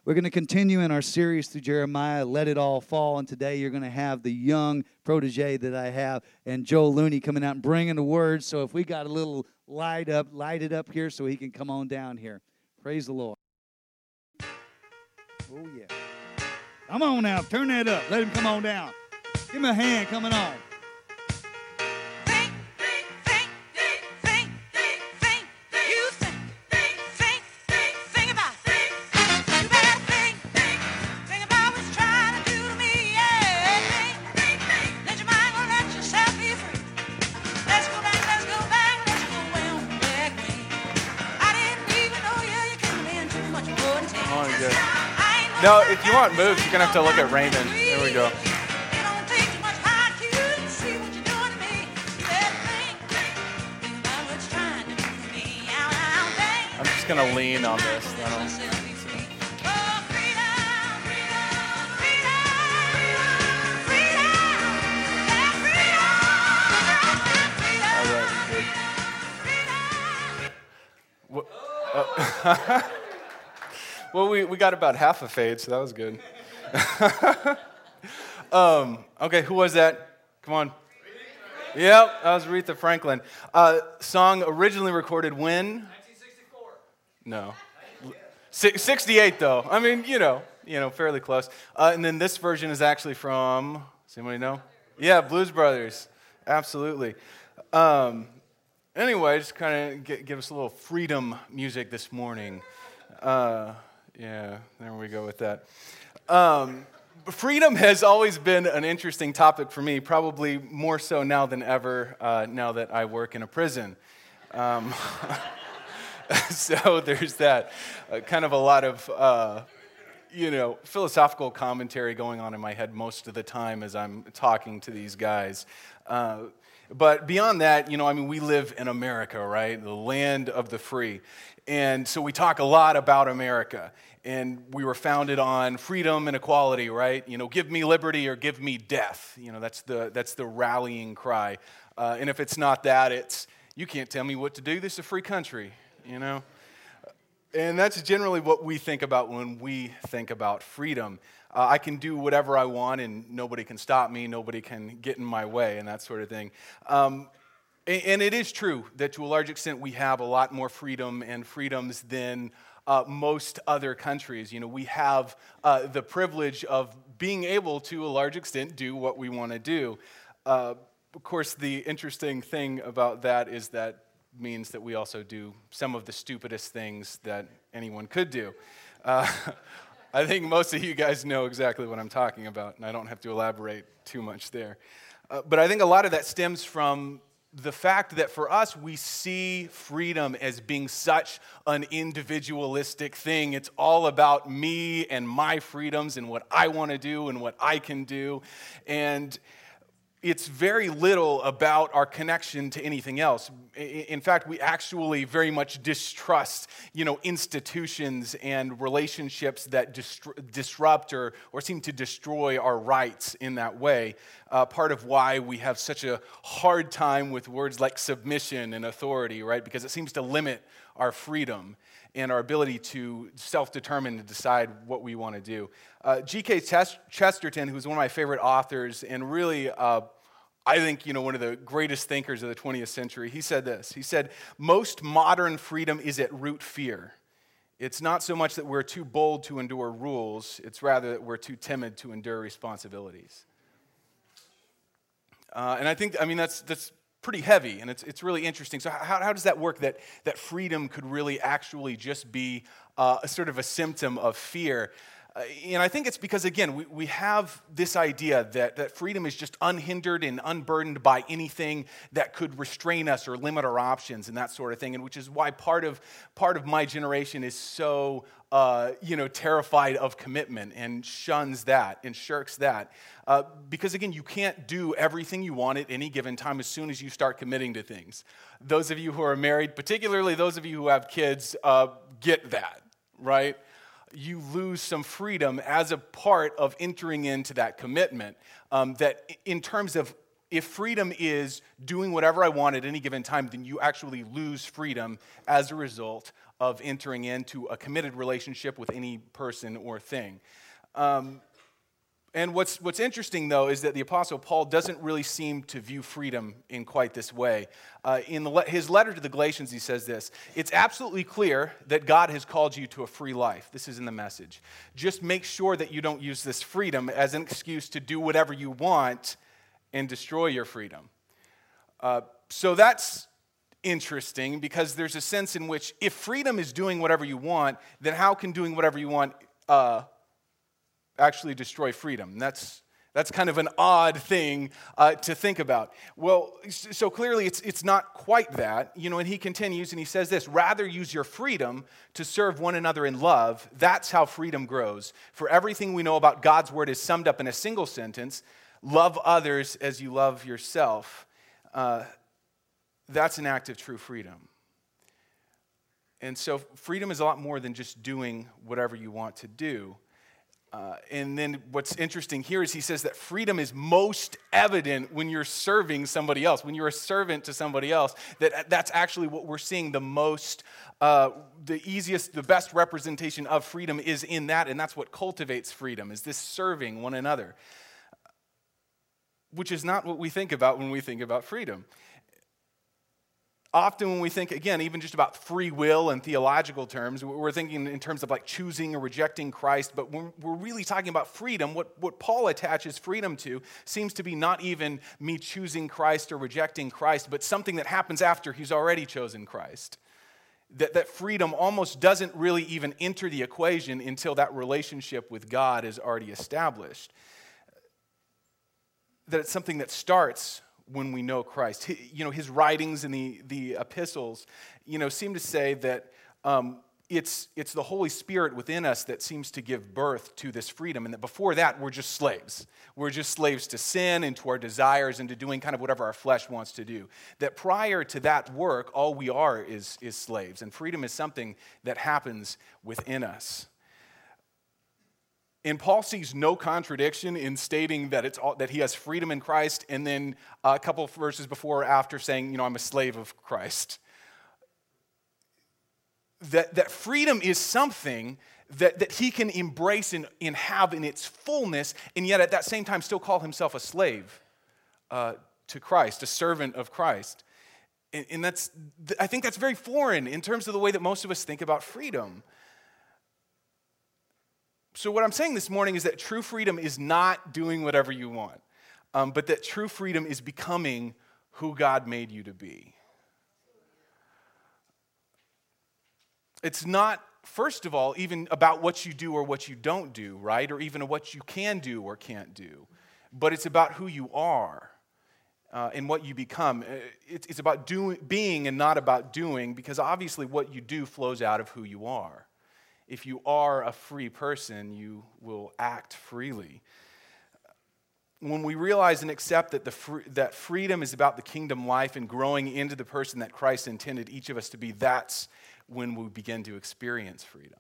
We're going to continue in our series through Jeremiah, Let It All Fall. And today you're going to have the young protege that I have and Joel Looney coming out and bringing the word. So if we got a little lighted up here so he can come on down here. Praise the Lord. Oh, yeah. Come on now. Turn that up. Let him come on down. Give him a hand coming on. No, if you want moves, you're going to have to look at Raymond. There we go. I'm just going to lean on this. Well, we got about half a fade, so that was good. Okay, who was that? Come on. Yep, that was Aretha Franklin. Song originally recorded when? 1964. No. 68, though. I mean, you know, fairly close. And then this version is actually from, does anybody know? Yeah, Blues Brothers. Absolutely. Anyway, just kind of give us a little freedom music this morning. Yeah, there we go with that. Freedom has always been an interesting topic for me, probably more so now than ever, now that I work in a prison. So there's that. Kind of a lot of, philosophical commentary going on in my head most of the time as I'm talking to these guys. But beyond that, we live in America, right? The land of the free. And so we talk a lot about America. And we were founded on freedom and equality, right? Give me liberty or give me death. That's the rallying cry. And if it's not that, it's, you can't tell me what to do. This is a free country, And that's generally what we think about when we think about freedom. I can do whatever I want and nobody can stop me, nobody can get in my way and that sort of thing. And it is true that to a large extent we have a lot more freedom and freedoms than most other countries. We have the privilege of being able to a large extent do what we want to do. Of course, the interesting thing about that is that means that we also do some of the stupidest things that anyone could do. I think most of you guys know exactly what I'm talking about, and I don't have to elaborate too much there. But I think a lot of that stems from the fact that for us, we see freedom as being such an individualistic thing. It's all about me and my freedoms and what I want to do and what I can do. And it's very little about our connection to anything else. In fact, we actually very much distrust, institutions and relationships that disrupt or seem to destroy our rights in that way. Part of why we have such a hard time with words like submission and authority, right? Because it seems to limit our freedom and our ability to self-determine and decide what we want to do. G.K. Chesterton, who's one of my favorite authors, and really, I think, one of the greatest thinkers of the 20th century, he said this. He said, most modern freedom is at root fear. It's not so much that we're too bold to endure rules, it's rather that we're too timid to endure responsibilities. And I think, that's pretty heavy, and it's really interesting. So how does that work, that freedom could really actually just be a sort of a symptom of fear? And I think it's because, again, we have this idea that freedom is just unhindered and unburdened by anything that could restrain us or limit our options and that sort of thing, and which is why part of my generation is so terrified of commitment and shuns that and shirks that. Because, again, you can't do everything you want at any given time as soon as you start committing to things. Those of you who are married, particularly those of you who have kids, get that, right? You lose some freedom as a part of entering into that commitment. That in terms of if freedom is doing whatever I want at any given time, then you actually lose freedom as a result of entering into a committed relationship with any person or thing. And what's interesting, though, is that the Apostle Paul doesn't really seem to view freedom in quite this way. In his letter to the Galatians, he says this: "It's absolutely clear that God has called you to a free life." This is in the Message. "Just make sure that you don't use this freedom as an excuse to do whatever you want and destroy your freedom." So that's interesting, because there's a sense in which if freedom is doing whatever you want, then how can doing whatever you want actually destroy freedom? That's kind of an odd thing to think about. Well, so clearly it's not quite that, and he continues and he says this: "Rather use your freedom to serve one another in love. That's how freedom grows. For everything we know about God's word is summed up in a single sentence: love others as you love yourself." That's an act of true freedom. And so freedom is a lot more than just doing whatever you want to do. And then what's interesting here is he says that freedom is most evident when you're serving somebody else, when you're a servant to somebody else. That's actually what we're seeing the most, the easiest, the best representation of freedom is in that, and that's what cultivates freedom, is this serving one another, which is not what we think about when we think about freedom. Often when we think, again, even just about free will in theological terms, we're thinking in terms of like choosing or rejecting Christ, but when we're really talking about freedom, what Paul attaches freedom to seems to be not even me choosing Christ or rejecting Christ, but something that happens after he's already chosen Christ. That freedom almost doesn't really even enter the equation until that relationship with God is already established. That it's something that starts when we know Christ. His writings in the epistles, seem to say that it's the Holy Spirit within us that seems to give birth to this freedom, and that before that, we're just slaves. We're just slaves to sin and to our desires and to doing kind of whatever our flesh wants to do. That prior to that work, all we are is slaves, and freedom is something that happens within us. And Paul sees no contradiction in stating that that he has freedom in Christ, and then a couple of verses before or after saying, I'm a slave of Christ. That freedom is something that he can embrace and have in its fullness, and yet at that same time still call himself a slave to Christ, a servant of Christ. And I think that's very foreign in terms of the way that most of us think about freedom. So what I'm saying this morning is that true freedom is not doing whatever you want, but that true freedom is becoming who God made you to be. It's not, first of all, even about what you do or what you don't do, right? Or even what you can do or can't do. But it's about who you are and what you become. It's about being and not about doing, because obviously what you do flows out of who you are. If you are a free person, you will act freely. When we realize and accept that freedom is about the kingdom life and growing into the person that Christ intended each of us to be, that's when we begin to experience freedom.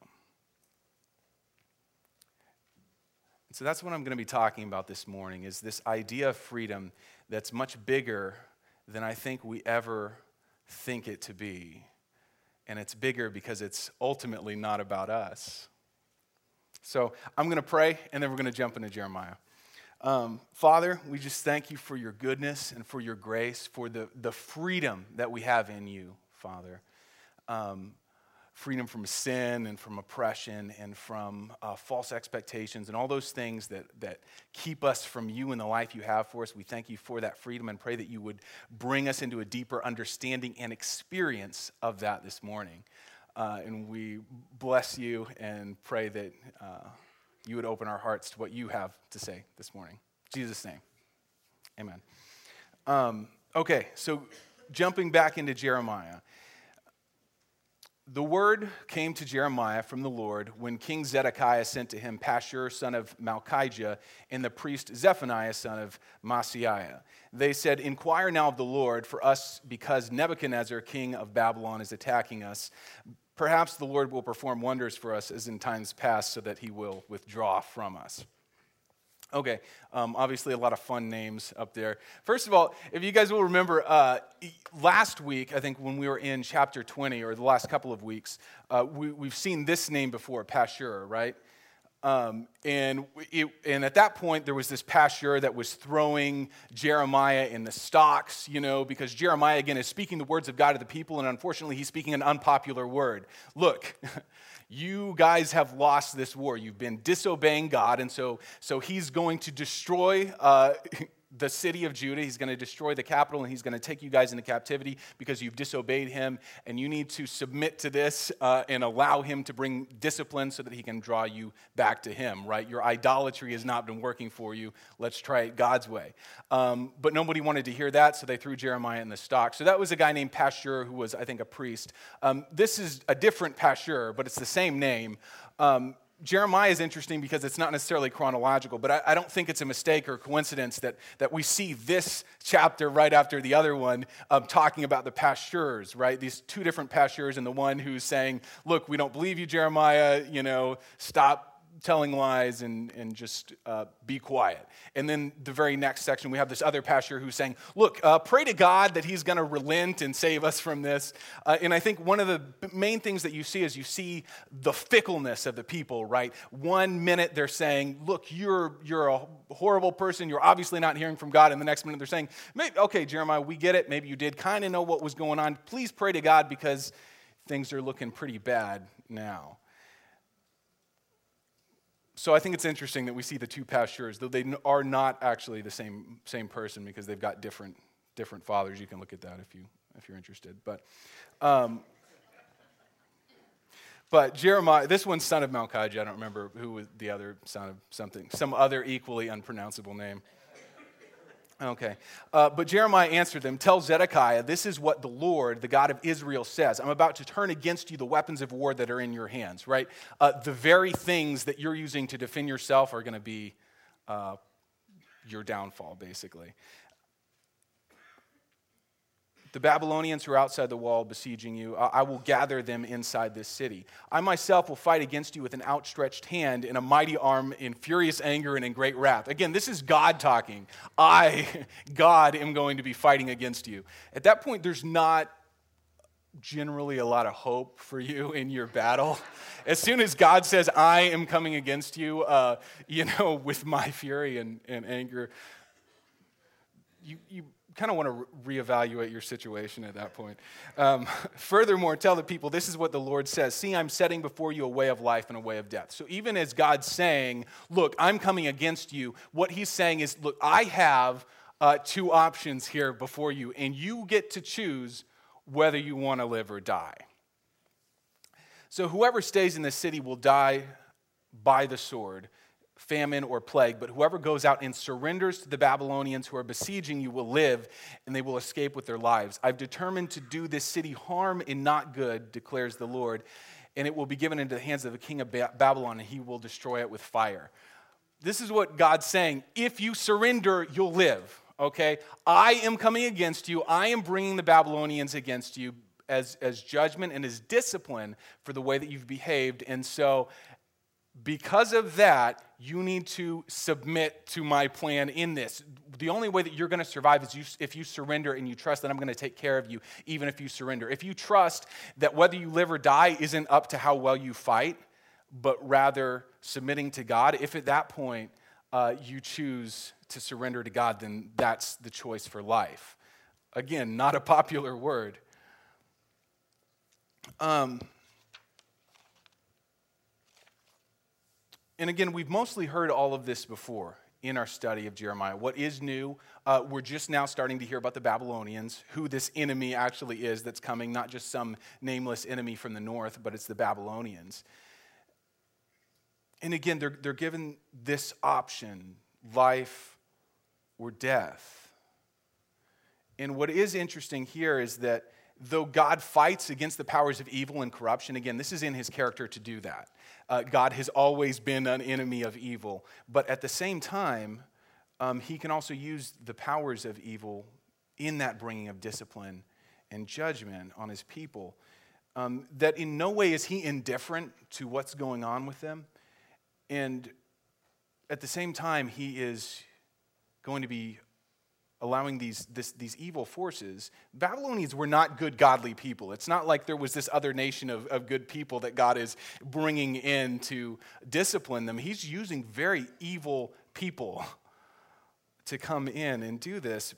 And so that's what I'm going to be talking about this morning, is this idea of freedom that's much bigger than I think we ever think it to be. And it's bigger because it's ultimately not about us. So I'm going to pray, and then we're going to jump into Jeremiah. Father, we just thank you for your goodness and for your grace, for the freedom that we have in you, Father. Freedom from sin and from oppression and from false expectations and all those things that keep us from you and the life you have for us. We thank you for that freedom and pray that you would bring us into a deeper understanding and experience of that this morning. And we bless you and pray that you would open our hearts to what you have to say this morning. In Jesus' name, amen. Okay, so jumping back into Jeremiah. The word came to Jeremiah from the Lord when King Zedekiah sent to him Pashur, son of Malchijah, and the priest Zephaniah, son of Maaseiah. They said, "Inquire now of the Lord for us, because Nebuchadnezzar, king of Babylon, is attacking us. Perhaps the Lord will perform wonders for us as in times past, so that he will withdraw from us." Okay, obviously a lot of fun names up there. First of all, if you guys will remember, last week, I think when we were in chapter 20, or the last couple of weeks, we've seen this name before, Pashur, right? And at that point, there was this Pashur that was throwing Jeremiah in the stocks, because Jeremiah, again, is speaking the words of God to the people, and unfortunately, he's speaking an unpopular word. Look, you guys have lost this war. You've been disobeying God, and so he's going to destroy the city of Judah. He's going to destroy the capital, and he's going to take you guys into captivity because you've disobeyed him, and you need to submit to this and allow him to bring discipline so that he can draw you back to him, right? Your idolatry has not been working for you. Let's try it God's way. But nobody wanted to hear that, so they threw Jeremiah in the stock. So that was a guy named Pashur who was, I think, a priest. This is a different Pashur, but it's the same name. Jeremiah is interesting because it's not necessarily chronological, but I don't think it's a mistake or coincidence that we see this chapter right after the other one talking about the Pashurs, right? These two different Pashurs, and the one who's saying, look, we don't believe you, Jeremiah, stop telling lies and just be quiet. And then the very next section, we have this other Pashur who's saying, look, pray to God that he's going to relent and save us from this. And I think one of the main things that you see is you see the fickleness of the people, right? 1 minute they're saying, look, you're a horrible person. You're obviously not hearing from God. And the next minute they're saying, okay, Jeremiah, we get it. Maybe you did kind of know what was going on. Please pray to God because things are looking pretty bad now. So I think it's interesting that we see the two Pashurs, though they are not actually the same person because they've got different fathers. You can look at that if you're interested. But Jeremiah, this one's son of Malchijah. I don't remember who was the other son of something, some other equally unpronounceable name. Okay. But Jeremiah answered them, tell Zedekiah, this is what the Lord, the God of Israel, says. I'm about to turn against you the weapons of war that are in your hands, right? The very things that you're using to defend yourself are going to be your downfall, basically. The Babylonians who are outside the wall besieging you, I will gather them inside this city. I myself will fight against you with an outstretched hand and a mighty arm in furious anger and in great wrath. Again, this is God talking. God, am going to be fighting against you. At that point, there's not generally a lot of hope for you in your battle. As soon as God says, I am coming against you, with my fury and anger, you kind of want to reevaluate your situation at that point. Furthermore, tell the people, this is what the Lord says. See, I'm setting before you a way of life and a way of death. So even as God's saying, look, I'm coming against you, what he's saying is, look, I have two options here before you, and you get to choose whether you want to live or die. So whoever stays in the city will die by the sword, famine, or plague, but whoever goes out and surrenders to the Babylonians who are besieging you will live, and they will escape with their lives. I've determined to do this city harm and not good, declares the Lord, and it will be given into the hands of the king of Babylon, and he will destroy it with fire. This is what God's saying. If you surrender, you'll live, okay? I am coming against you. I am bringing the Babylonians against you as judgment and as discipline for the way that you've behaved, and so because of that, you need to submit to my plan in this. The only way that you're going to survive is if you surrender and you trust that I'm going to take care of you, even if you surrender. If you trust that whether you live or die isn't up to how well you fight, but rather submitting to God, if at that point you choose to surrender to God, then that's the choice for life. Again, not a popular word. And again, we've mostly heard all of this before in our study of Jeremiah. What is new, we're just now starting to hear about the Babylonians, who this enemy actually is that's coming, not just some nameless enemy from the north, but it's the Babylonians. And again, they're given this option, life or death. And what is interesting here is that though God fights against the powers of evil and corruption, again, this is in his character to do that. God has always been an enemy of evil. But at the same time, he can also use the powers of evil in that bringing of discipline and judgment on his people. That in no way is he indifferent to what's going on with them. And at the same time, he is going to be allowing these evil forces. Babylonians were not good, godly people. It's not like there was this other nation of good people that God is bringing in to discipline them. He's using very evil people to come in and do this.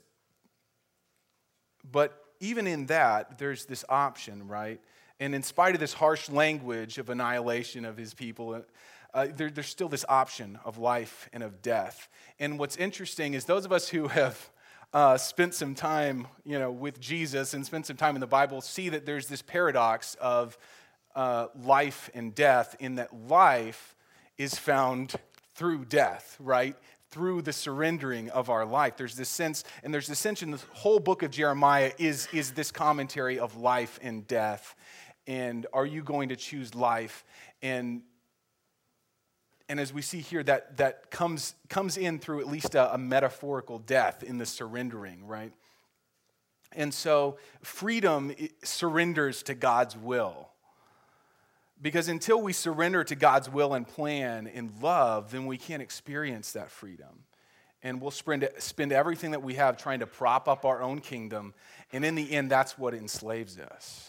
But even in that, there's this option, right? And in spite of this harsh language of annihilation of his people, there's still this option of life and of death. And what's interesting is those of us who have spent some time, with Jesus and spent some time in the Bible see that there's this paradox of life and death, in that life is found through death, right? Through the surrendering of our life. There's this sense, and there's this sense in the whole book of Jeremiah is this commentary of life and death. And are you going to choose life? And as we see here, that comes in through at least a metaphorical death in the surrendering, right? And so freedom surrenders to God's will. Because until we surrender to God's will and plan in love, then we can't experience that freedom. And we'll spend everything that we have trying to prop up our own kingdom. And in the end, that's what enslaves us.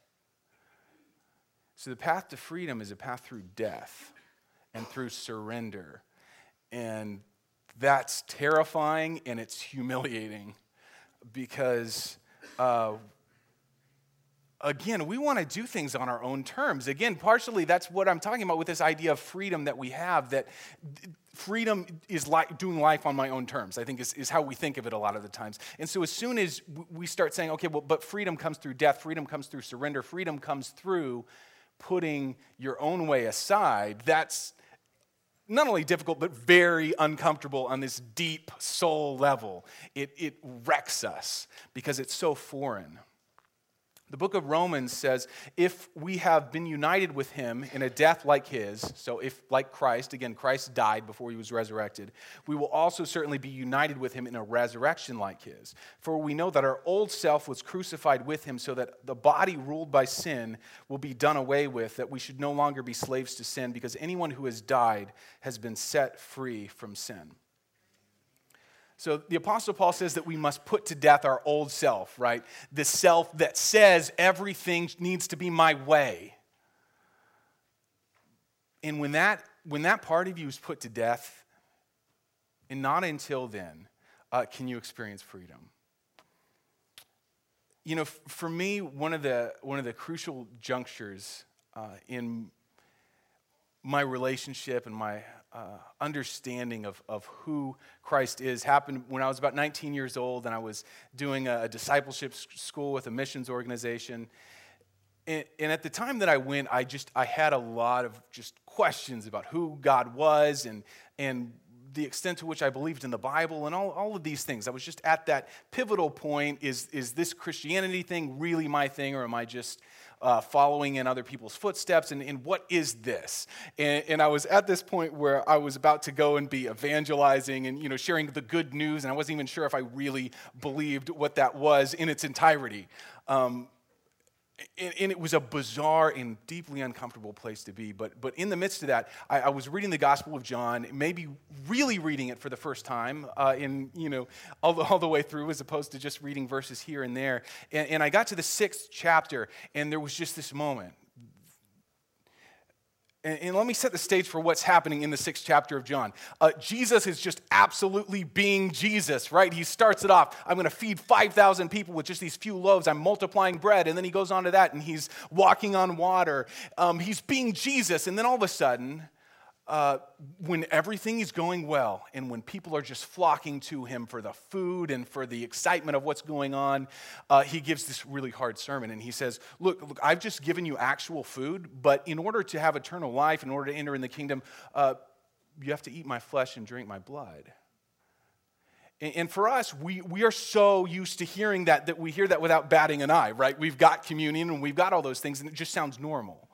So the path to freedom is a path through death and through surrender. And that's terrifying and it's humiliating because, again, we want to do things on our own terms. Again, partially that's what I'm talking about with this idea of freedom that we have, that freedom is like doing life on my own terms, I think is how we think of it a lot of the times. And so as soon as we start saying, okay, well, but freedom comes through death, freedom comes through surrender, freedom comes through putting your own way aside, that's not only difficult, but very uncomfortable on this deep soul level. It wrecks us because it's so foreign. The book of Romans says, if we have been united with him in a death like his, so if like Christ, again, Christ died before he was resurrected, we will also certainly be united with him in a resurrection like his. For we know that our old self was crucified with him so that the body ruled by sin will be done away with, that we should no longer be slaves to sin, because anyone who has died has been set free from sin. So the Apostle Paul says that we must put to death our old self, right? The self that says everything needs to be my way. And when that part of you is put to death, and not until then, can you experience freedom. For me, one of the crucial junctures in my relationship and my understanding of who Christ is happened when I was about 19 years old, and I was doing a discipleship school with a missions organization. And at the time that I went, I had a lot of just questions about who God was and the extent to which I believed in the Bible and all of these things. I was just at that pivotal point. Is this Christianity thing really my thing, or am I just following in other people's footsteps, and what is this? And I was at this point where I was about to go and be evangelizing and sharing the good news, and I wasn't even sure if I really believed what that was in its entirety. And it was a bizarre and deeply uncomfortable place to be. But in the midst of that, I was reading the Gospel of John, maybe really reading it for the first time, all the way through, as opposed to just reading verses here and there. And I got to the 6th chapter, and there was just this moment. And let me set the stage for what's happening in the 6th chapter of John. Jesus is just absolutely being Jesus, right? He starts it off, I'm going to feed 5,000 people with just these few loaves. I'm multiplying bread. And then he goes on to that, and he's walking on water. He's being Jesus. And then all of a sudden, when everything is going well, and when people are just flocking to him for the food and for the excitement of what's going on, he gives this really hard sermon, and he says, look, I've just given you actual food, but in order to have eternal life, in order to enter in the kingdom, you have to eat my flesh and drink my blood. And for us, we are so used to hearing that we hear that without batting an eye, right? We've got communion, and we've got all those things, and it just sounds normal.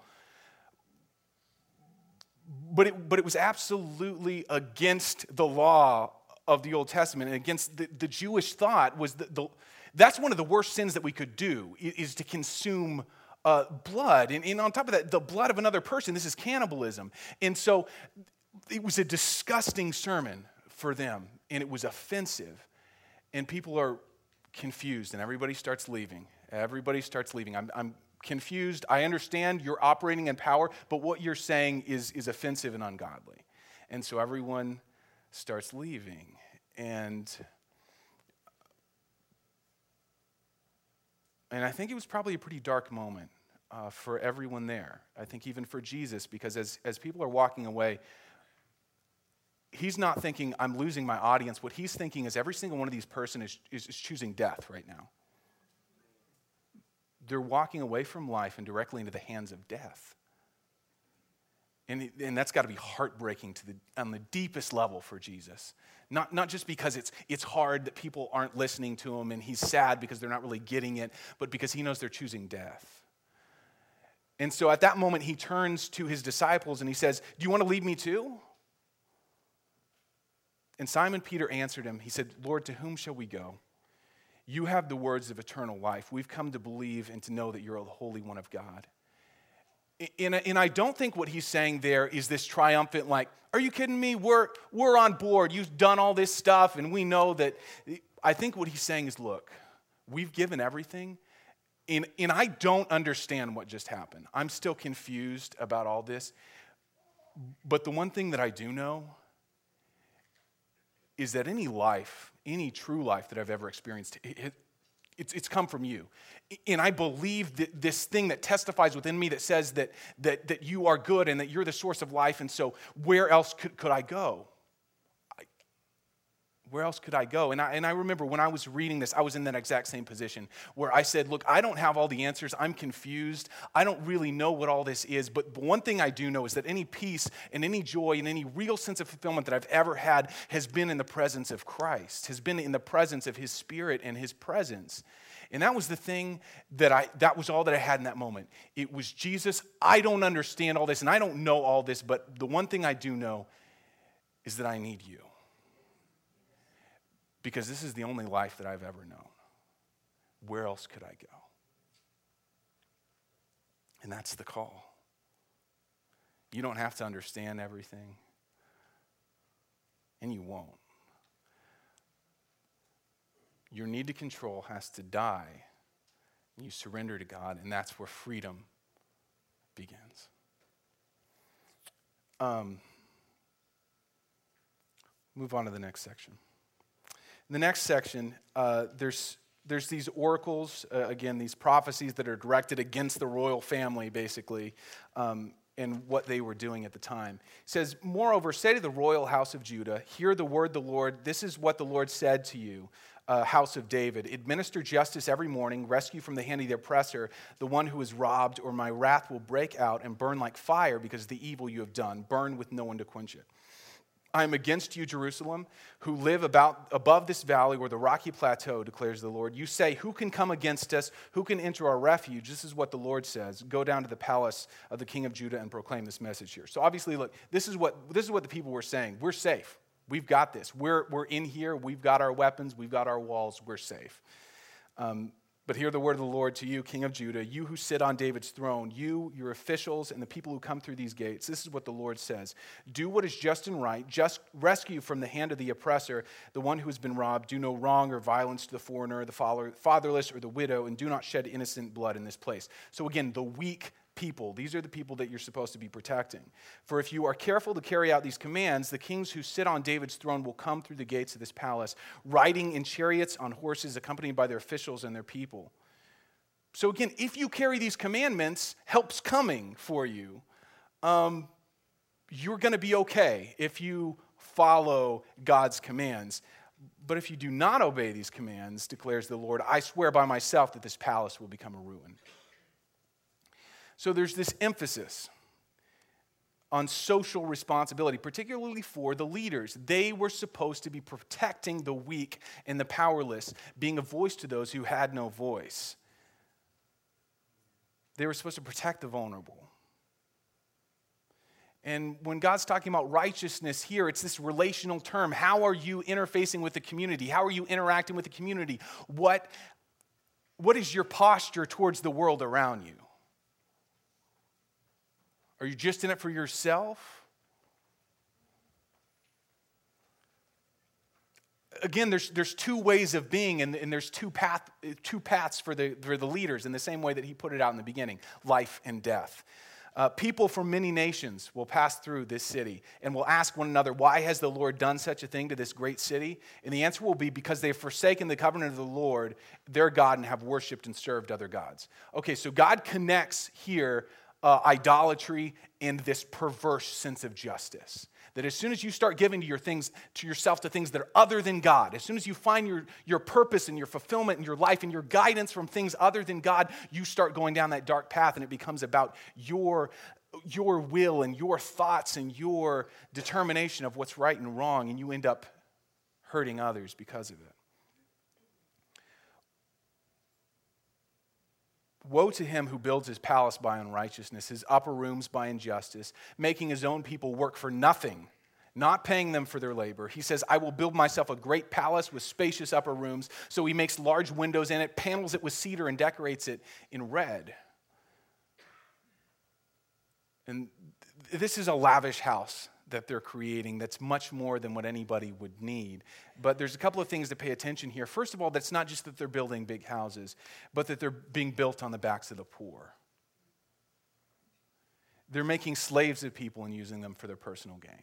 But it was absolutely against the law of the Old Testament and against the Jewish thought. That's one of the worst sins that we could do, is to consume blood. And on top of that, the blood of another person, this is cannibalism. And so It was a disgusting sermon for them, and it was offensive. And people are confused, and everybody starts leaving. Everybody starts leaving. I'm confused. I understand you're operating in power, but what you're saying is offensive and ungodly. And so everyone starts leaving. And I think it was probably a pretty dark moment for everyone there. I think even for Jesus, because as people are walking away, he's not thinking, I'm losing my audience. What he's thinking is every single one of these persons is choosing death right now. They're walking away from life and directly into the hands of death. And that's got to be heartbreaking on the deepest level for Jesus. Not just because it's hard that people aren't listening to him and he's sad because they're not really getting it, but because he knows they're choosing death. And so at that moment, he turns to his disciples and he says, do you want to leave me too? And Simon Peter answered him. He said, Lord, to whom shall we go? You have the words of eternal life. We've come to believe and to know that you're the Holy One of God. And I don't think what he's saying there is this triumphant, like, are you kidding me? We're on board. You've done all this stuff, and we know that. I think what he's saying is, look, we've given everything, and I don't understand what just happened. I'm still confused about all this. But the one thing that I do know is that any life, any true life that I've ever experienced, it's come from you. And I believe that this thing that testifies within me that says that you are good and that you're the source of life. And so where else could I go? Where else could I go? And I remember when I was reading this, I was in that exact same position where I said, look, I don't have all the answers. I'm confused. I don't really know what all this is. But one thing I do know is that any peace and any joy and any real sense of fulfillment that I've ever had has been in the presence of Christ, has been in the presence of his Spirit and his presence. And that was the thing that was all that I had in that moment. It was, Jesus, I don't understand all this and I don't know all this, but the one thing I do know is that I need you. Because this is the only life that I've ever known. Where else could I go? And that's the call. You don't have to understand everything. And you won't. Your need to control has to die. And you surrender to God, and that's where freedom begins. Move on to the next section. In the next section, there's these oracles, again, these prophecies that are directed against the royal family, basically, and what they were doing at the time. It says, moreover, say to the royal house of Judah, hear the word of the Lord. This is what the Lord said to you, house of David. Administer justice every morning, rescue from the hand of the oppressor the one who is robbed, or my wrath will break out and burn like fire because of the evil you have done. Burn with no one to quench it. I am against you, Jerusalem, who live above this valley or the rocky plateau, declares the Lord. You say, who can come against us? Who can enter our refuge? This is what the Lord says. Go down to the palace of the king of Judah and proclaim this message here. So obviously, look, this is what the people were saying. We're safe. We've got this. We're in here. We've got our weapons. We've got our walls. We're safe. But hear the word of the Lord to you, King of Judah, you who sit on David's throne, you, your officials, and the people who come through these gates. This is what the Lord says. Do what is just and right. Just rescue from the hand of the oppressor the one who has been robbed. Do no wrong or violence to the foreigner, the fatherless, or the widow, and do not shed innocent blood in this place. So again, the weak people. These are the people that you're supposed to be protecting. For if you are careful to carry out these commands, the kings who sit on David's throne will come through the gates of this palace, riding in chariots on horses, accompanied by their officials and their people. So again, if you carry these commandments, help's coming for you. You're going to be okay if you follow God's commands. But if you do not obey these commands, declares the Lord, I swear by myself that this palace will become a ruin. So there's this emphasis on social responsibility, particularly for the leaders. They were supposed to be protecting the weak and the powerless, being a voice to those who had no voice. They were supposed to protect the vulnerable. And when God's talking about righteousness here, it's this relational term. How are you interfacing with the community? How are you interacting with the community? What is your posture towards the world around you? Are you just in it for yourself? again, there's two ways of being, and there's two paths for the leaders in the same way that he put it out in the beginning, life and death. People from many nations will pass through this city and will ask one another, why has the Lord done such a thing to this great city? And the answer will be because they have forsaken the covenant of the Lord, their God, and have worshipped and served other gods. Okay, so God connects here idolatry and this perverse sense of justice. That as soon as you start giving to yourself to things that are other than God, as soon as you find your purpose and your fulfillment in your life and your guidance from things other than God, you start going down that dark path, and it becomes about your will and your thoughts and your determination of what's right and wrong, and you end up hurting others because of it. Woe to him who builds his palace by unrighteousness, his upper rooms by injustice, making his own people work for nothing, not paying them for their labor. He says, I will build myself a great palace with spacious upper rooms. So he makes large windows in it, panels it with cedar, and decorates it in red. And this is a lavish house that they're creating that's much more than what anybody would need. But there's a couple of things to pay attention here. First of all, that's not just that they're building big houses, but that they're being built on the backs of the poor. They're making slaves of people and using them for their personal gain.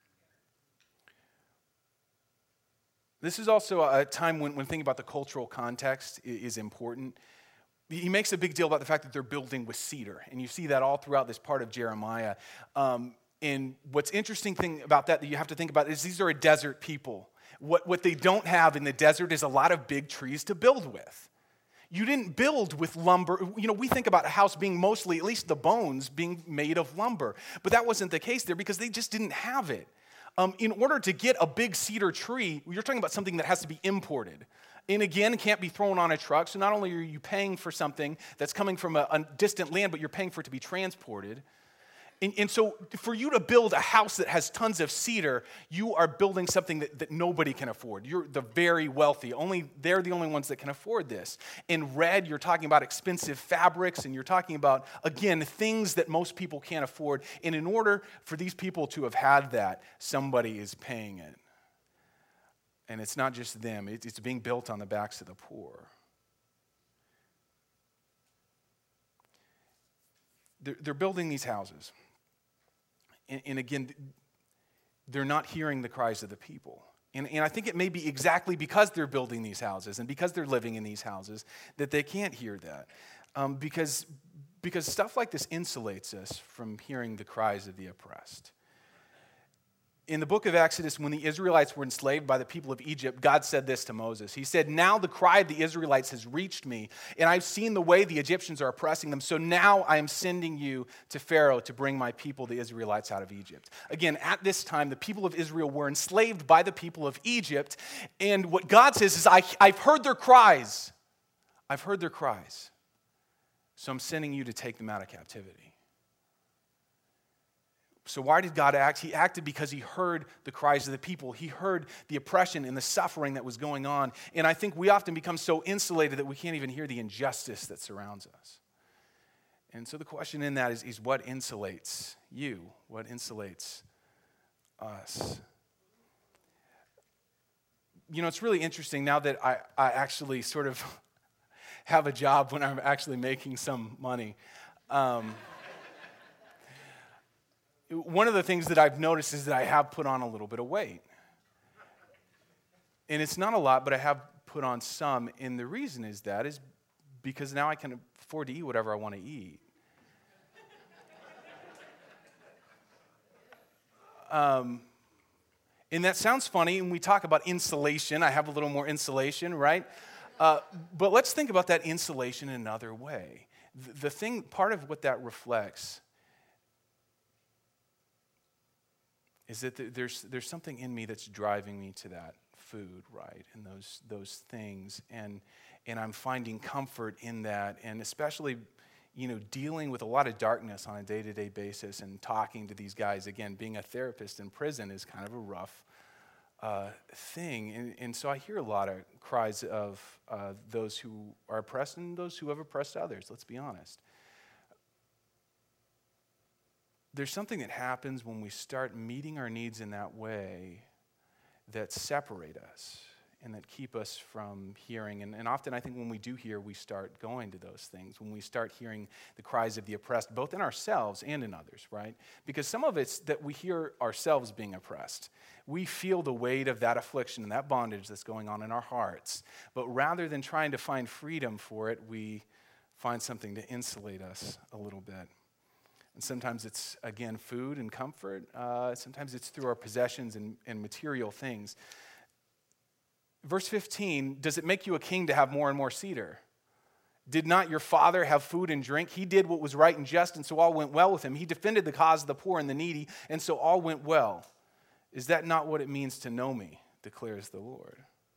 This is also a time when thinking about the cultural context is important. He makes a big deal about the fact that they're building with cedar, and you see that all throughout this part of Jeremiah. And what's interesting thing about that you have to think about is these are a desert people. What they don't have in the desert is a lot of big trees to build with. You didn't build with lumber. You know, we think about a house being mostly, at least the bones, being made of lumber. But that wasn't the case there because they just didn't have it. In order to get a big cedar tree, you're talking about something that has to be imported. And again, it can't be thrown on a truck. So not only are you paying for something that's coming from a distant land, but you're paying for it to be transported. And so for you to build a house that has tons of cedar, you are building something that nobody can afford. You're the very wealthy. They're the only ones that can afford this. In red, you're talking about expensive fabrics, and you're talking about, again, things that most people can't afford. And in order for these people to have had that, somebody is paying it. And it's not just them. It's being built on the backs of the poor. They're building these houses. And again, they're not hearing the cries of the people. And I think it may be exactly because they're building these houses and because they're living in these houses that they can't hear that. Because stuff like this insulates us from hearing the cries of the oppressed. In the book of Exodus, when the Israelites were enslaved by the people of Egypt, God said this to Moses. He said, now the cry of the Israelites has reached me, and I've seen the way the Egyptians are oppressing them, so now I am sending you to Pharaoh to bring my people, the Israelites, out of Egypt. Again, at this time, the people of Israel were enslaved by the people of Egypt, and what God says is, I've heard their cries. I've heard their cries, so I'm sending you to take them out of captivity. So why did God act? He acted because he heard the cries of the people. He heard the oppression and the suffering that was going on. And I think we often become so insulated that we can't even hear the injustice that surrounds us. And so the question in that is what insulates you? What insulates us? You know, it's really interesting now that I actually sort of have a job when I'm actually making some money. One of the things that I've noticed is that I have put on a little bit of weight. And it's not a lot, but I have put on some. And the reason is because now I can afford to eat whatever I want to eat. And that sounds funny, and we talk about insulation. I have a little more insulation, right? But let's think about that insulation in another way. Part of what that reflects is that there's something in me that's driving me to that food, right, and those things, and I'm finding comfort in that, and especially, dealing with a lot of darkness on a day-to-day basis and talking to these guys. Again, being a therapist in prison is kind of a rough thing, and so I hear a lot of cries of those who are oppressed and those who have oppressed others, let's be honest. There's something that happens when we start meeting our needs in that way that separate us. and that keep us from hearing. And often I think when we do hear, we start going to those things. When we start hearing the cries of the oppressed, both in ourselves and in others, right? Because some of it's that we hear ourselves being oppressed. We feel the weight of that affliction and that bondage that's going on in our hearts. But rather than trying to find freedom for it, we find something to insulate us a little bit. And sometimes it's, again, food and comfort. Sometimes it's through our possessions and material things. Verse 15, does it make you a king to have more and more cedar? Did not your father have food and drink? He did what was right and just, and so all went well with him. He defended the cause of the poor and the needy, and so all went well. Is that not what it means to know me, declares the Lord?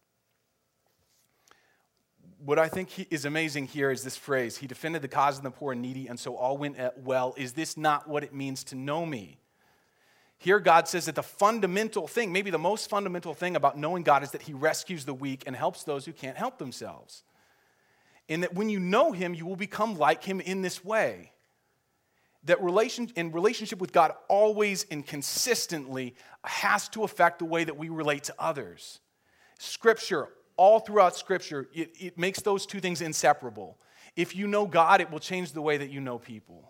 What I think is amazing here is this phrase, he defended the cause of the poor and needy, and so all went well. Is this not what it means to know me? Here God says that the fundamental thing, maybe the most fundamental thing about knowing God is that he rescues the weak and helps those who can't help themselves. And that when you know him, you will become like him in this way. That relationship with God always and consistently has to affect the way that we relate to others. Scripture, all throughout Scripture, it makes those two things inseparable. If you know God, it will change the way that you know people.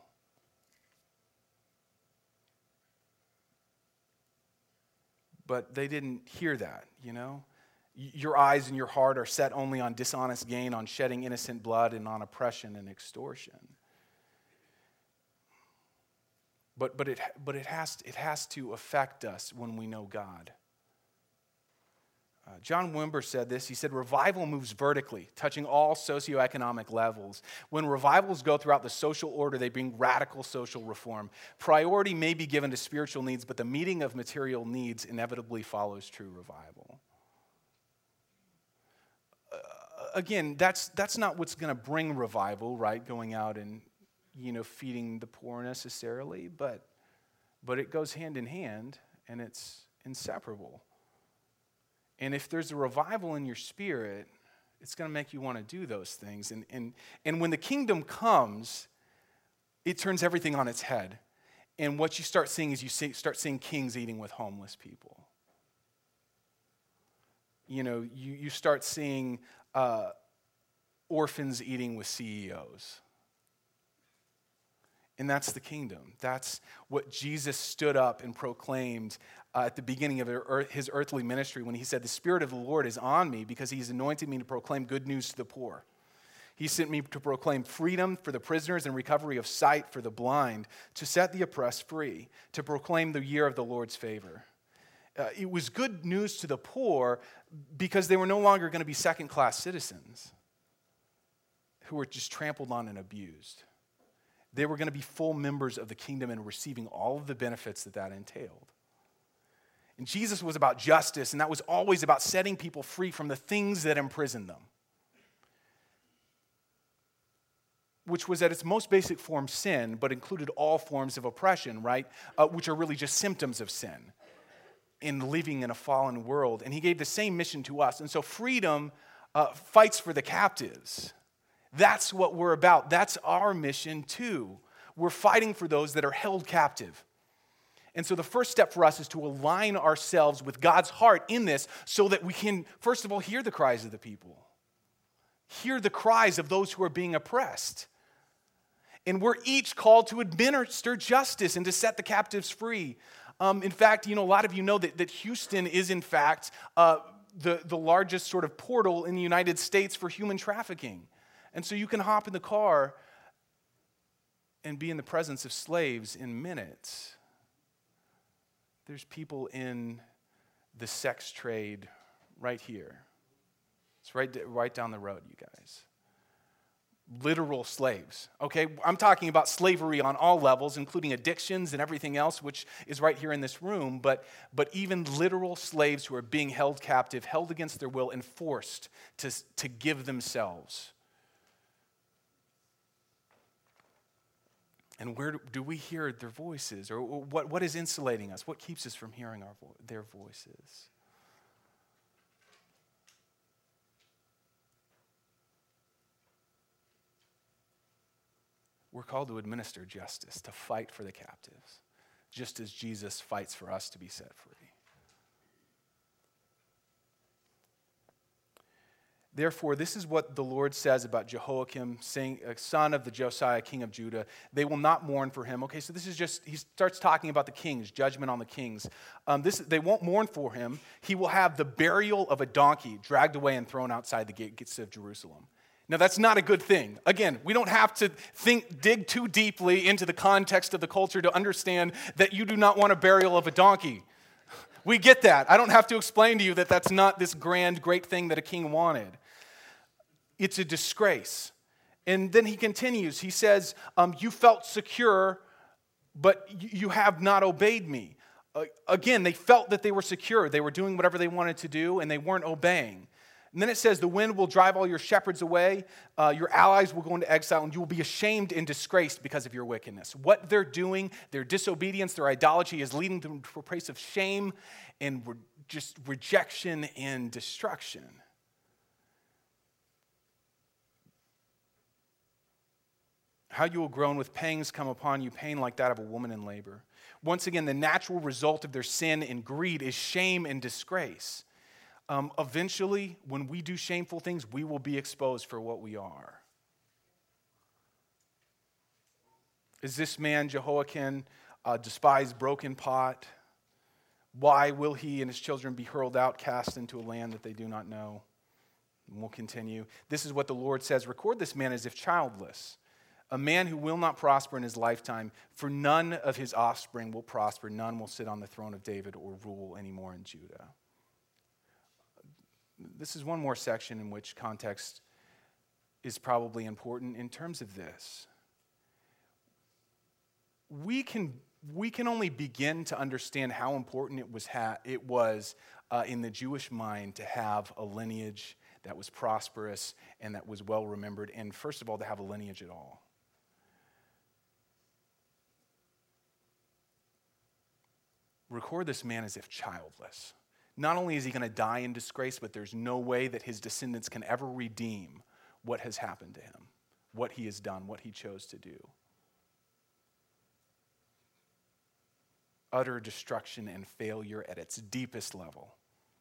But they didn't hear that, you know? Your eyes and your heart are set only on dishonest gain, on shedding innocent blood, and on oppression and extortion. But it has to affect us when we know God. John Wimber said this. He said, revival moves vertically, touching all socioeconomic levels. When revivals go throughout the social order, they bring radical social reform. Priority may be given to spiritual needs, but the meeting of material needs inevitably follows true revival. Again, that's not what's going to bring revival, right? Going out and, feeding the poor necessarily, but it goes hand in hand, and it's inseparable. And if there's a revival in your spirit, it's going to make you want to do those things. And when the kingdom comes, it turns everything on its head. And what you start seeing is start seeing kings eating with homeless people. You start seeing orphans eating with CEOs. And that's the kingdom. That's what Jesus stood up and proclaimed at the beginning of his earthly ministry when he said, the Spirit of the Lord is on me because he's anointed me to proclaim good news to the poor. He sent me to proclaim freedom for the prisoners and recovery of sight for the blind, to set the oppressed free, to proclaim the year of the Lord's favor. It was good news to the poor because they were no longer going to be second-class citizens who were just trampled on and abused. They were going to be full members of the kingdom and receiving all of the benefits that entailed. And Jesus was about justice, and that was always about setting people free from the things that imprison them, which was at its most basic form sin, but included all forms of oppression, right? Which are really just symptoms of sin in living in a fallen world. And he gave the same mission to us. And so freedom fights for the captives. That's what we're about. That's our mission too. We're fighting for those that are held captive. And so the first step for us is to align ourselves with God's heart in this so that we can, first of all, hear the cries of the people. Hear the cries of those who are being oppressed. And we're each called to administer justice and to set the captives free. In fact, a lot of you know that Houston is, in fact, the largest sort of portal in the United States for human trafficking. And so you can hop in the car and be in the presence of slaves in minutes. There's people in the sex trade right here. It's right down the road, you guys. Literal slaves, okay? I'm talking about slavery on all levels, including addictions and everything else, which is right here in this room, but even literal slaves who are being held captive, held against their will, and forced to give themselves. And where do we hear their voices? Or what is insulating us? What keeps us from hearing their voices? We're called to administer justice, to fight for the captives, just as Jesus fights for us to be set free. Therefore, this is what the Lord says about Jehoiakim, son of the Josiah, king of Judah. They will not mourn for him. Okay, so this is just, he starts talking about the kings, judgment on the kings. They won't mourn for him. He will have the burial of a donkey dragged away and thrown outside the gates of Jerusalem. Now, that's not a good thing. Again, we don't have to dig too deeply into the context of the culture to understand that you do not want a burial of a donkey. We get that. I don't have to explain to you that that's not this grand, great thing that a king wanted. It's a disgrace. And then he continues. He says, you felt secure, but you have not obeyed me. Again, they felt that they were secure. They were doing whatever they wanted to do, and they weren't obeying. And then it says, the wind will drive all your shepherds away. Your allies will go into exile, and you will be ashamed and disgraced because of your wickedness. What they're doing, their disobedience, their idolatry is leading them to a place of shame and just rejection and destruction. How you will groan with pangs come upon you, pain like that of a woman in labor. Once again, the natural result of their sin and greed is shame and disgrace. Eventually, when we do shameful things, we will be exposed for what we are. Is this man, Jehoiakim, a despised broken pot? Why will he and his children be hurled out, cast into a land that they do not know? And we'll continue. This is what the Lord says, record this man as if childless, a man who will not prosper in his lifetime, for none of his offspring will prosper, none will sit on the throne of David or rule anymore in Judah. This is one more section in which context is probably important in terms of this. We can only begin to understand how important it was in the Jewish mind to have a lineage that was prosperous and that was well remembered, and first of all, to have a lineage at all. Record this man as if childless. Not only is he going to die in disgrace, but there's no way that his descendants can ever redeem what has happened to him, what he has done, what he chose to do. Utter destruction and failure at its deepest level.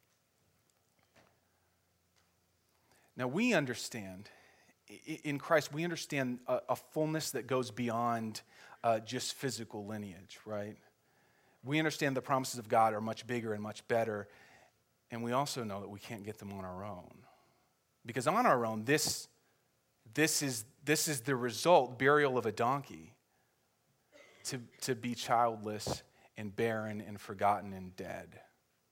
Now we understand, in Christ, we understand a fullness that goes beyond just physical lineage, right? We understand the promises of God are much bigger and much better, and we also know that we can't get them on our own. Because on our own, this is the result, burial of a donkey, to be childless and barren and forgotten and dead.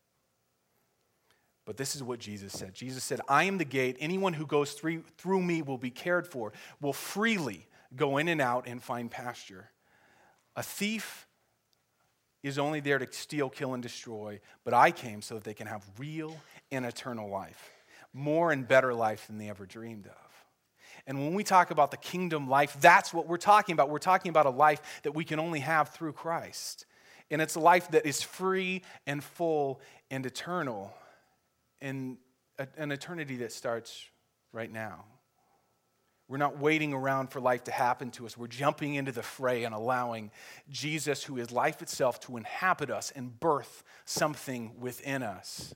But this is what Jesus said. Jesus said, I am the gate. Anyone who goes through me will be cared for, will freely go in and out and find pasture. A thief is only there to steal, kill, and destroy, but I came so that they can have real and eternal life, more and better life than they ever dreamed of. And when we talk about the kingdom life, that's what we're talking about. We're talking about a life that we can only have through Christ. And it's a life that is free and full and eternal, and an eternity that starts right now. We're not waiting around for life to happen to us. We're jumping into the fray and allowing Jesus, who is life itself, to inhabit us and birth something within us.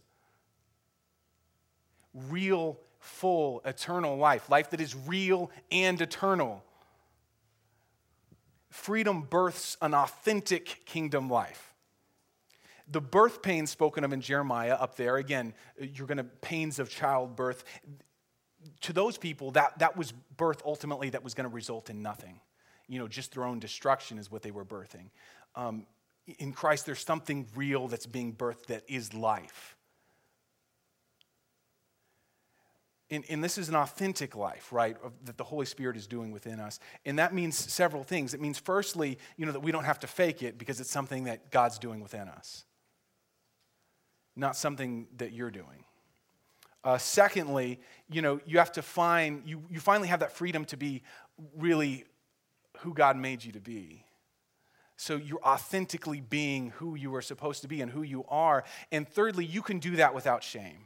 Real, full, eternal life. Life that is real and eternal. Freedom births an authentic kingdom life. The birth pains spoken of in Jeremiah up there, again, pains of childbirth. To those people, that was birth ultimately that was going to result in nothing. Just their own destruction is what they were birthing. In Christ, there's something real that's being birthed that is life. And this is an authentic life, right, that the Holy Spirit is doing within us. And that means several things. It means, firstly, that we don't have to fake it because it's something that God's doing within us, not something that you're doing. Secondly, you have to you finally have that freedom to be really who God made you to be. So you're authentically being who you are supposed to be and who you are. And thirdly, you can do that without shame.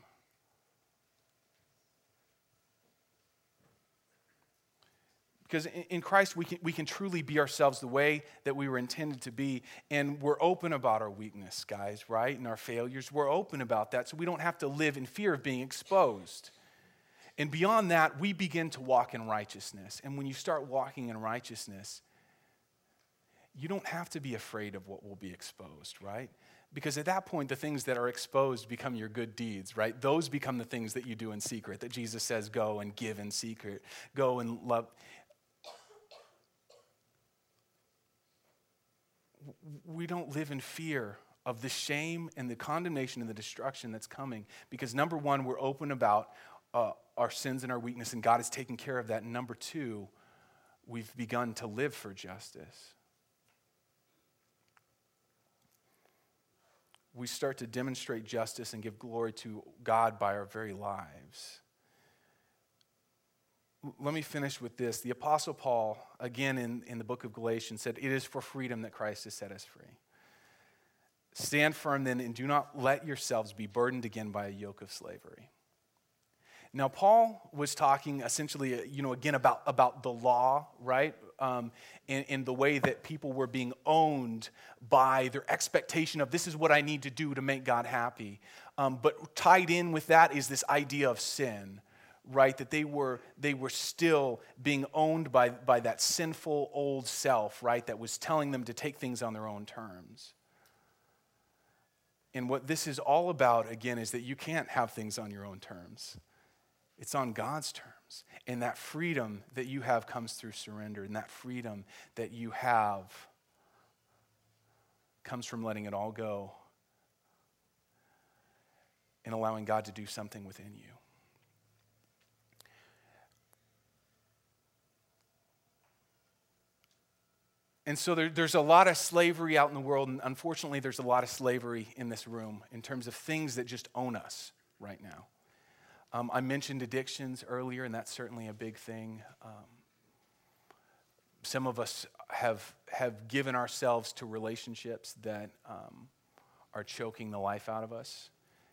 Because in Christ, we can truly be ourselves the way that we were intended to be. And we're open about our weakness, guys, right? And our failures. We're open about that so we don't have to live in fear of being exposed. And beyond that, we begin to walk in righteousness. And when you start walking in righteousness, you don't have to be afraid of what will be exposed, right? Because at that point, the things that are exposed become your good deeds, right? Those become the things that you do in secret, that Jesus says, go and give in secret. Go and love. We don't live in fear of the shame and the condemnation and the destruction that's coming. Because number one, we're open about our sins and our weakness, and God is taking care of that. And number two, we've begun to live for justice. We start to demonstrate justice and give glory to God by our very lives. Let me finish with this. The Apostle Paul, again in the book of Galatians, said, "It is for freedom that Christ has set us free. Stand firm then, and do not let yourselves be burdened again by a yoke of slavery." Now, Paul was talking essentially, again about the law, right? In the way that people were being owned by their expectation of this is what I need to do to make God happy. But tied in with that is this idea of sin, right? That they were still being owned by that sinful old self, right? That was telling them to take things on their own terms. And what this is all about, again, is that you can't have things on your own terms. It's on God's terms. And that freedom that you have comes through surrender. And that freedom that you have comes from letting it all go and allowing God to do something within you. And so there's a lot of slavery out in the world, and unfortunately there's a lot of slavery in this room in terms of things that just own us right now. I mentioned addictions earlier, and that's certainly a big thing. Some of us have given ourselves to relationships that are choking the life out of us,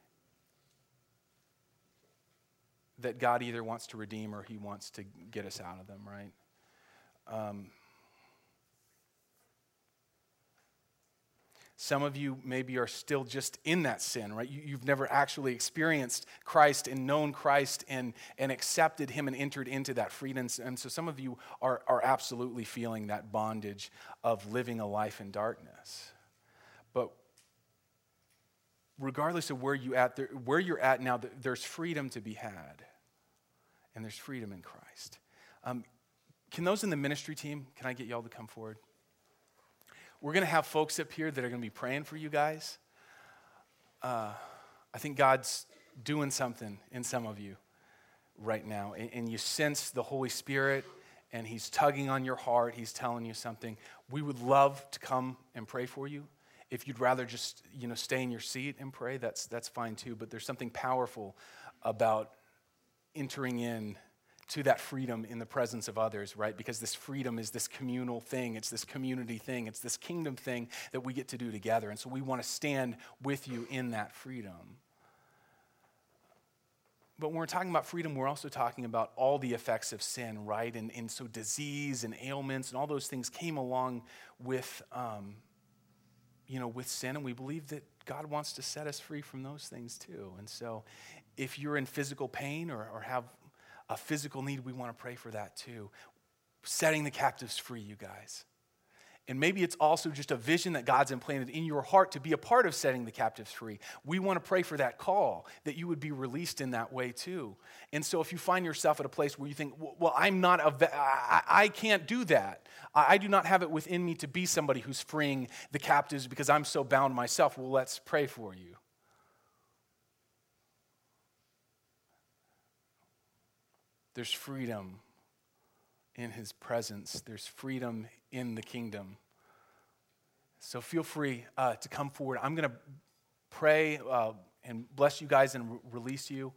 that God either wants to redeem or he wants to get us out of them, right? Some of you maybe are still just in that sin, right? You've never actually experienced Christ and known Christ and accepted him and entered into that freedom. And so some of you are absolutely feeling that bondage of living a life in darkness. But regardless of where you're at now, there's freedom to be had. And there's freedom in Christ. Can those in the ministry team, can I get y'all to come forward? We're going to have folks up here that are going to be praying for you guys. I think God's doing something in some of you right now. And you sense the Holy Spirit, and he's tugging on your heart. He's telling you something. We would love to come and pray for you. If you'd rather just stay in your seat and pray, that's fine too. But there's something powerful about entering in to that freedom in the presence of others, right? Because this freedom is this communal thing. It's this community thing. It's this kingdom thing that we get to do together. And so we want to stand with you in that freedom. But when we're talking about freedom, we're also talking about all the effects of sin, right? And so disease and ailments and all those things came along with, with sin. And we believe that God wants to set us free from those things too. And so if you're in physical pain or have a physical need, we want to pray for that too. Setting the captives free, you guys. And maybe it's also just a vision that God's implanted in your heart to be a part of setting the captives free. We want to pray for that call, that you would be released in that way too. And so if you find yourself at a place where you think, well, I can't do that. I do not have it within me to be somebody who's freeing the captives because I'm so bound myself. Well, let's pray for you. There's freedom in his presence. There's freedom in the kingdom. So feel free to come forward. I'm going to pray and bless you guys and release you.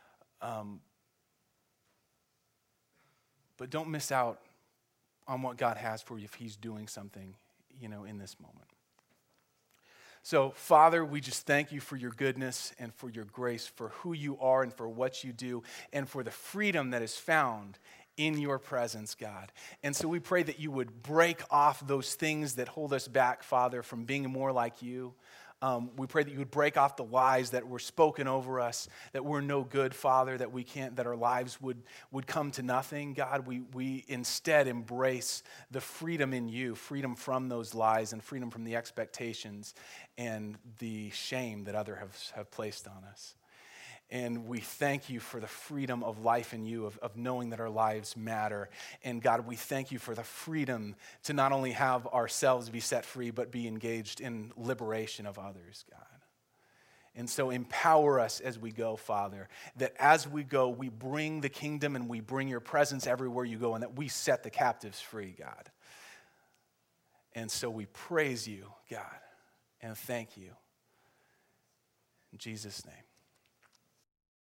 But don't miss out on what God has for you if he's doing something, in this moment. So, Father, we just thank you for your goodness and for your grace, for who you are and for what you do, and for the freedom that is found in your presence, God. And so we pray that you would break off those things that hold us back, Father, from being more like you. We pray that you would break off the lies that were spoken over us, that we're no good, Father, that we can't, that our lives would come to nothing. God, we instead embrace the freedom in you, freedom from those lies and freedom from the expectations and the shame that others have placed on us. And we thank you for the freedom of life in you, of knowing that our lives matter. And God, we thank you for the freedom to not only have ourselves be set free, but be engaged in liberation of others, God. And so empower us as we go, Father, that as we go, we bring the kingdom and we bring your presence everywhere you go, and that we set the captives free, God. And so we praise you, God, and thank you. In Jesus' name.